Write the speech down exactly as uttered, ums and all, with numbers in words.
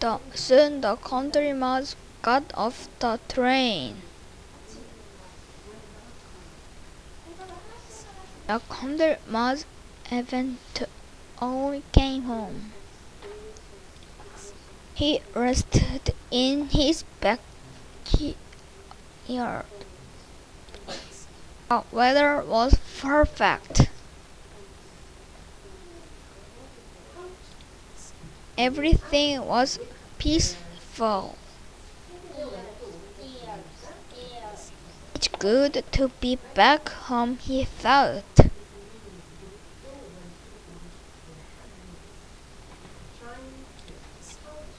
The, soon the country mouse got off the train. The country mouse eventually came home. He rested in his backyard. The weather was perfect. Everything was peaceful. It's good to be back home, he thought.